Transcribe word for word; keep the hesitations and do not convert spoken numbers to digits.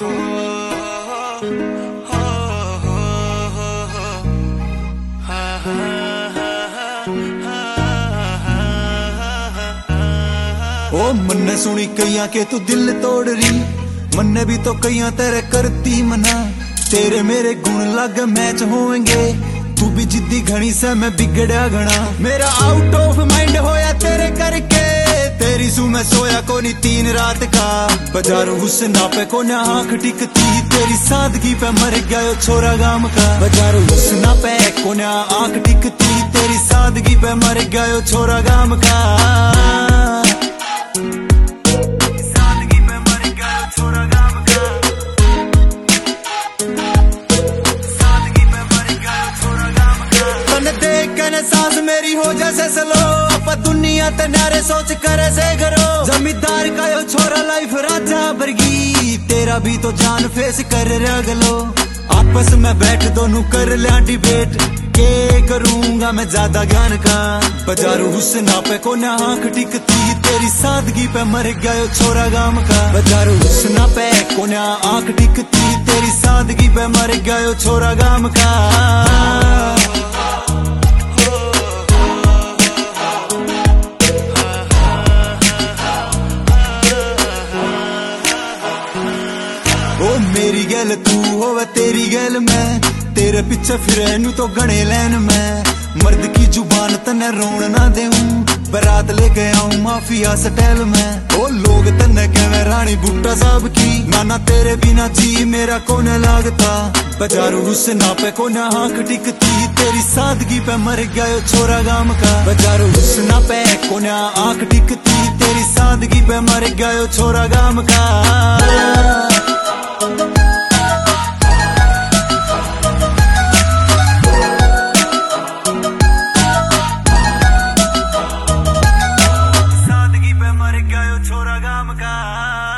ओ मन्ने सुनी कईया के तू दिल तोड़ रही, मन्ने भी तो कईया तेरे करती मना। तेरे मेरे गुण लग मैच होंगे, तू भी जिद्दी घनी से मैं बिगड़ा घना। मेरा आउट ऑफ माइंड होया तेरे करके, तेरी सू मैं सोया को नहीं तीन रात का। बाजारू हुस्ना पे को ना आंख टिकती, तेरी सादगी पे मर गयो छोरा गाम का। बाजारू हुस्ना पे को ना आंख टिकती, तेरी सादगी पे मर गयो छोरा गाम का। सांस मेरी हो जैसे स्लो, अपा दुनिया ते नारे सोच करे से करो। जमींदार का यो छोरा लाइफ राजा बरगी, तेरा भी तो जान फेस कर रगलो। आपस में बैठ दोनों कर लिया डिबेट, के करूंगा मैं ज्यादा ज्ञान का। बाजारू हुस्ना पे को ना आंख टिकती, तेरी सादगी पे मर गयो छोरा गाम का। बाजारू हुस्ना पे को ना आंख टिकती, तेरी सादगी पे मर गयो छोरा गाम का। ओ मेरी गैल तू होवे तेरी गैल मैं, तेरे पीछे फिरे नू तो गणे लैन मैं। मर्द की जुबान तने रोन ना देऊं, बारात लेके आऊं माफिया स्टाइल में। ओ लोग तने कहवे रानी भुट्टा साहब की, नाना तेरे बिना जी मेरा कोने लागता। बाजारू हुस्ना पे को ना आंख टिकती, तेरी सादगी पे मर गयो छोरा गाम का। बाजारू हुस्ना पे को ना आंख टिकती, तेरी सादगी पे मर गयो छोरा गाम का। सादगी पे मर गयो छोरा गाम का।